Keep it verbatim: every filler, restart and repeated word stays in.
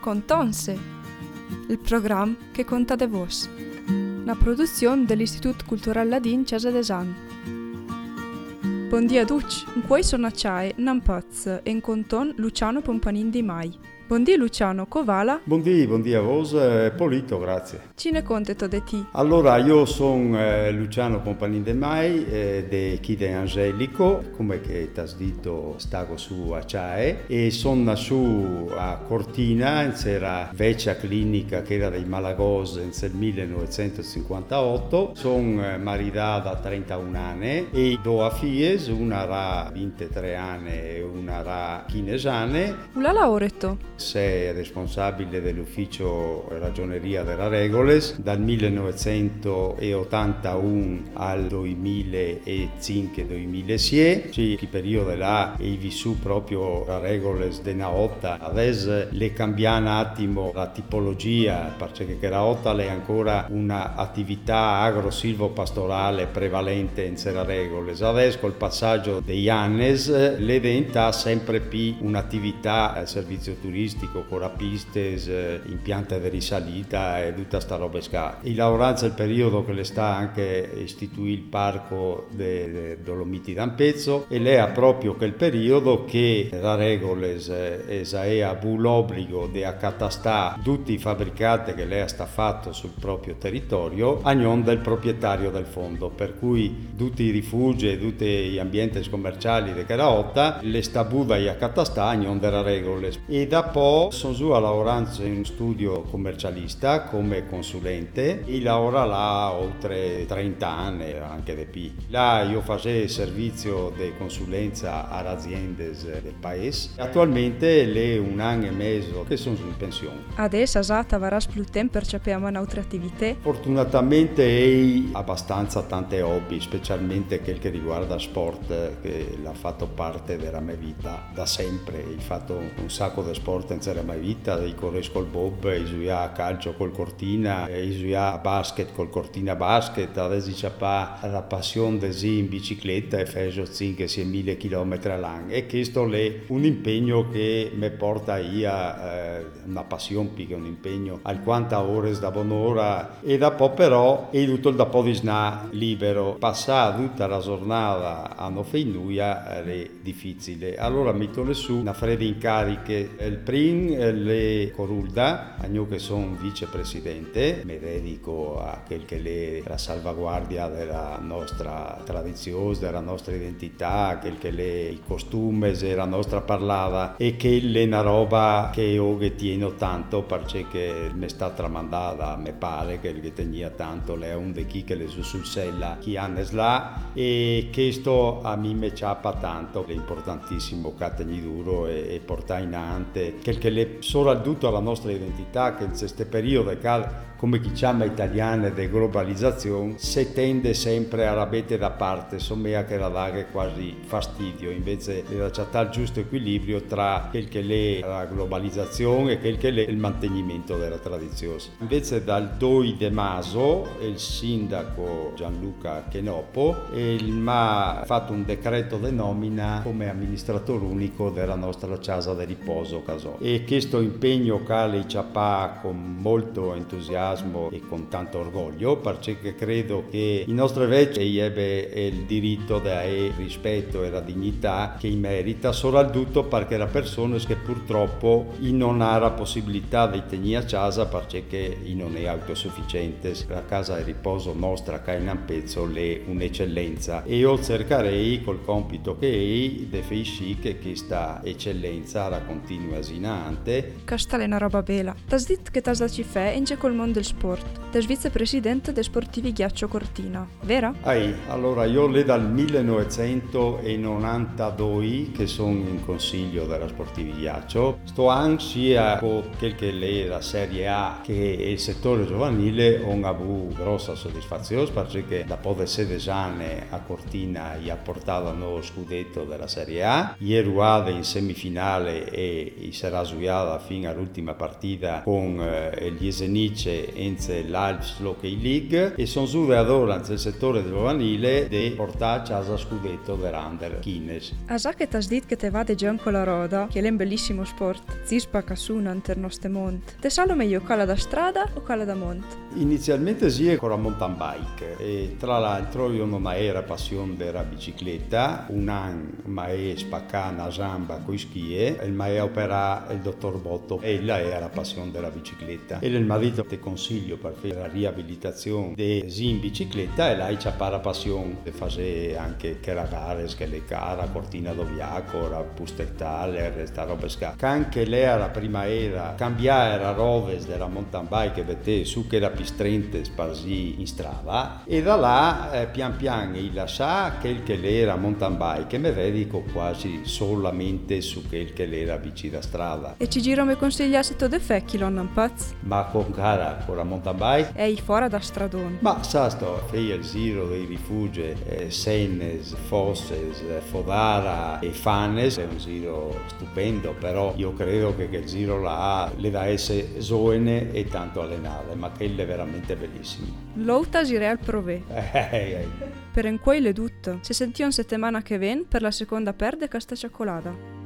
Contonse, il programma che conta de vos, una produzione dell'Istituto Culturale Ladin Casa d'Esan. Buongiorno a tutti, in cui sono a Ciae, Nampaz, e in conton Luciano Pompanin di Mai. Buongiorno Luciano, covala? Buongiorno, buongiorno a voi, Polito, grazie. Ci ne conteto di te? Allora, io sono eh, Luciano Pompanin de Mai, eh, de Chide Angelico, come che ti has detto, stago su a Ciae, e sono su a Cortina, c'era vecchia clinica che era dei Malagos nel millenovecentocinquantotto, sono eh, maritata da trentuno anni e due figlie, una era ventitré anni e una era quindici anni. Ula laureto? Sei responsabile dell'ufficio ragioneria della Regoles dal millenovecentottantuno al duemilacinque duemilasei. Sì, che periodo là hai vissuto proprio la Regoles de Naotta. Adesso le cambia un attimo la tipologia, perché che Naotta è ancora un'attività agro-silvopastorale prevalente in Sera Regoles. Adesso col passaggio degli anni le diventa sempre più un'attività al servizio turistico, corapiste, impianti di risalita e tutta sta roba sca. Il lavoranza il periodo che le sta anche istituì il parco dei Dolomiti d'Ampezzo e lei ha proprio quel periodo che la Regoles ha avuto l'obbligo di accatastare tutti i fabbricati che lei sta fatto sul proprio territorio a non del proprietario del fondo, per cui tutti i rifugi e tutti gli ambienti commerciali di Caraotta le sta buda e accatastare a non della Regoles. E da poi sono su a lavorare in un studio commercialista come consulente e lavora là oltre trenta anni, anche di più. Là io facevo servizio di consulenza a aziende del paese. Attualmente è un anno e mezzo che sono in pensione. Adesso esatto, avrai più tempo per capire un'altra attività? Fortunatamente hai abbastanza tante hobby, specialmente quel che riguarda sport, che l'ha fatto parte della mia vita da sempre. Ho fatto un sacco di sport in la mia vita, i corres col bob, i suia a calcio col Cortina, i suia a basket col Cortina Basket. Adesso c'è la passione di in bicicletta e faccio cinque sei mila chilometri all'anno e questo è un impegno che mi porta io eh, una passione più che un impegno al quanta ore da buon'ora e dopo però è tutto il dopo di sna libero passare tutta la giornata a non fare è difficile, allora metto su una fredda incariche. Il primo le Corulda, a io che sono vicepresidente, mi dedico a quel che è la salvaguardia della nostra tradizione, della nostra identità, quel che è i costumi, della nostra parlata e che è una roba che io che tieno tanto perché mi sta tramandata, mi pare che che tenia tanto, è un di chi che le su sul sella, chi anni là e questo a me mi ciappa tanto, è importantissimo che teni duro e, e portare in ante quel che le soprattutto alla nostra identità che in questo periodo cal come diciamo italiane di globalizzazione si tende sempre a rabete da parte, insomma che la dare quasi fastidio, invece di lasciare il giusto equilibrio tra quel che è la globalizzazione e quel che è il mantenimento della tradizione. Invece dal due di maggio il sindaco Gianluca Chenopo mi ha fatto un decreto di nomina come amministratore unico della nostra casa di riposo Casò e questo impegno che ci ha con molto entusiasmo e con tanto orgoglio perché credo che i nostri vecchi ebbe il diritto del rispetto e la dignità che merita, soprattutto perché la persona che purtroppo non ha la possibilità di tenere a casa perché non è autosufficiente. La casa di riposo nostra che in Ampezzo è un'eccellenza e io cercherei col compito che è di fare sì che questa eccellenza la continui asinante. Questa è una roba bella. Ti has detto che ti has ci fa in col mondo del sport. Sei vicepresidente dei Sportivi Ghiaccio Cortina, vero? Ehi, allora io le dal millenovecentonovantadue che sono in consiglio della Sportivi Ghiaccio. Sto anche sia con quel che è la Serie A che il settore giovanile ho avuto grossa soddisfazione perché dopo di sedici anni a Cortina gli ha portato il nuovo scudetto della Serie A. Ieri vado in semifinale e sarà suiata fino all'ultima partita con eh, gli Esenice Enze, Enze l'Alps Hockey League e sono su allora nel settore del giovanile di portarci a scudetto dell'Under Kines. A già che ti has detto che te vade già con la roda, che è un bellissimo sport, zispa cassuna inter nostre mont. Te salo meglio cala da strada o cala da mont? Inizialmente sì con la mountain bike e tra l'altro io non era passione della bicicletta, un anno mi è spaccata una gamba con i skie e mi è operato il dottor Botto e là era passione della bicicletta. E il marito ti consiglio per fare la riabilitazione di in bicicletta e là c'è la passione di fare anche che la gare, che le cara, Cortina d'Oviaco, la Pustettaler, questa roba sca. Anche lei era prima era cambiare la roves della mountain bike e su che la pistrente sparsi in strada e da là eh, pian piano il lascia quel che l'era mountain bike e mi dedico quasi solamente su quel che l'era bici da strada. E ci giro mi consigliassi tu de fecchi non pazz? Ma con cara con la mountain bike? Ehi, fuori da stradone. Ma sa sto, fai il giro dei rifugi eh, Sennes, Fosses, Fodara e Fannes, è un giro stupendo, però io credo che quel giro là le da essere zoene e tanto allenare, ma che è veramente bellissimo. L'outa girei al prové. Per in quei le tutto. Se senti una settimana che ven per la seconda perde questa cioccolata.